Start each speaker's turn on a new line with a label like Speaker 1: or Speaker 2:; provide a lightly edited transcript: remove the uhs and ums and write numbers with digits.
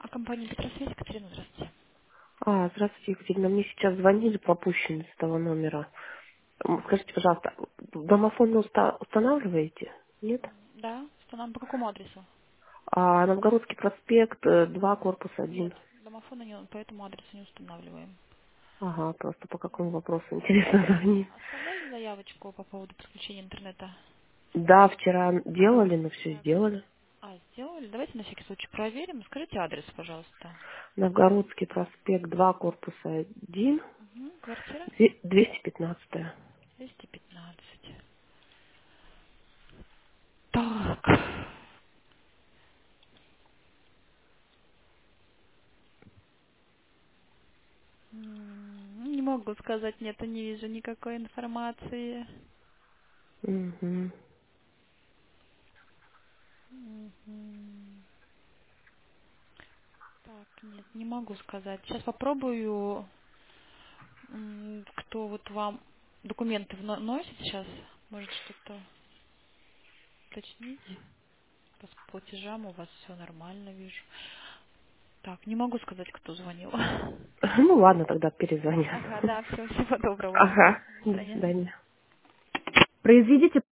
Speaker 1: Компания Петросвязь, Екатерина, здравствуйте.
Speaker 2: Здравствуйте, Екатерина. Мне сейчас звонили пропущенные с того номера. Скажите, пожалуйста, домофон устанавливаете? Нет?
Speaker 1: Да, что нам по какому адресу?
Speaker 2: Новгородский проспект, 2, корпус
Speaker 1: Нет,
Speaker 2: 1.
Speaker 1: домофона не, по этому адресу не устанавливаем.
Speaker 2: Ага, просто по какому вопросу интересно звонить.
Speaker 1: Оставляли заявочку по поводу подключения интернета?
Speaker 2: Да, вчера делали, но все сделали.
Speaker 1: Сделали. Давайте на всякий случай проверим. Скажите адрес, пожалуйста.
Speaker 2: Новгородский проспект, 2, корпус 1,
Speaker 1: Квартира
Speaker 2: 215.
Speaker 1: 215. Так. Не могу сказать, нет, не вижу никакой информации.
Speaker 2: Угу.
Speaker 1: Мгм. Так, нет, не могу сказать. Сейчас попробую. Кто вот вам документы носит сейчас? Может что-то уточнить? По платежам у вас все нормально, вижу. Так, не могу сказать, кто звонил.
Speaker 2: Ну ладно, тогда перезвоню.
Speaker 1: Ага, да, все, всего доброго.
Speaker 2: Ага,
Speaker 1: До
Speaker 2: до
Speaker 1: свидания.
Speaker 2: свидания. Произведите